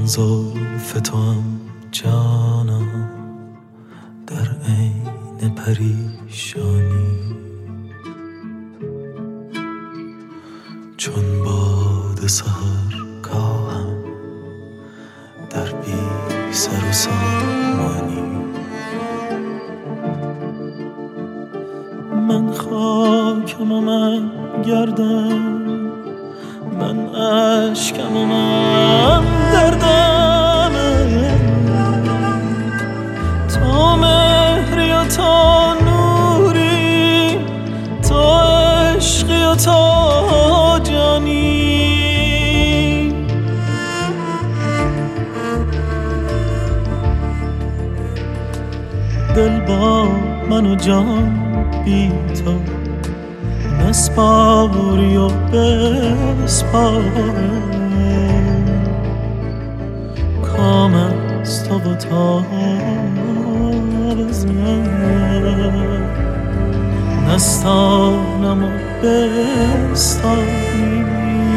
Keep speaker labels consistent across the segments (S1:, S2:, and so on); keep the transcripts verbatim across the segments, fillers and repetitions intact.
S1: زلف تو هم جانم در عین پریشانی، چون باد سحرگاهم در بی سر و سامانی. من خاکم و من گردم، من عشقم و من دردم، تو مهری و تو نوری، تو عشقی و تو جانی. دل با من و جان بی تو نسپاری و بسپاره، کام از تو و تا بزن نستانم و بستانی.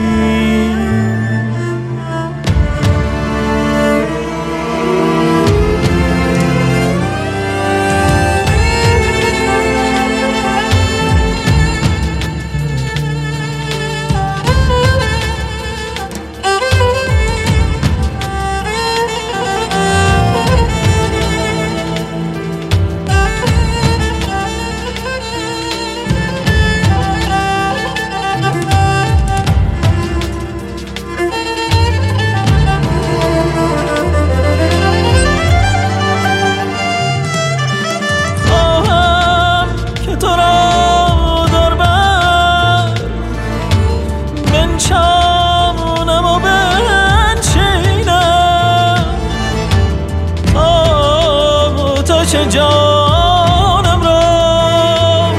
S1: چه جانم را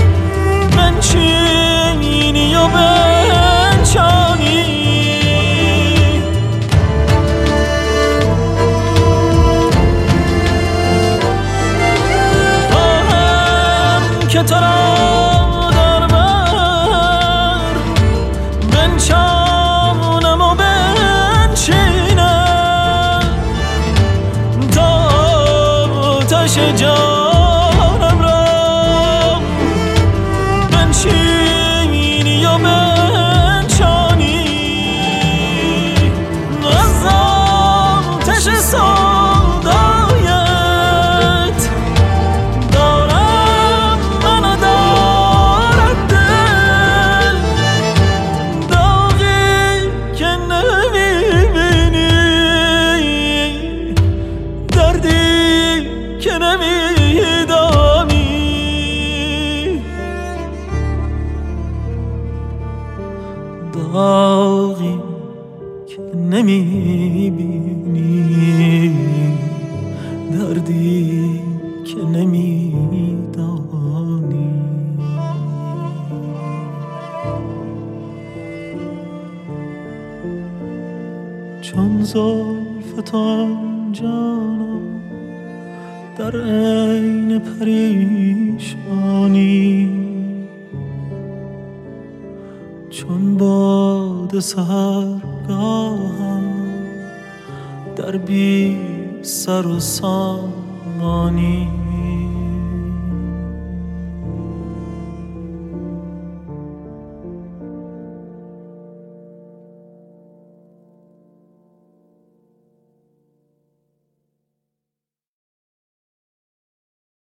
S1: بنشینی و بنشانی، خواهم که تو را در بر بنشانم و بنشینم تا آتش جانم را بنشینی و بنشانی. از آتش سودایت دارم من و دارد دل، داغی که نمیبینی، دردی که نمیدانی، داغی که نمیبینی، دردی که نمیدانی. چون زلف تو هم جانم در عین پریشانی، چون باد سحرگاهم در بی سر و سامانی.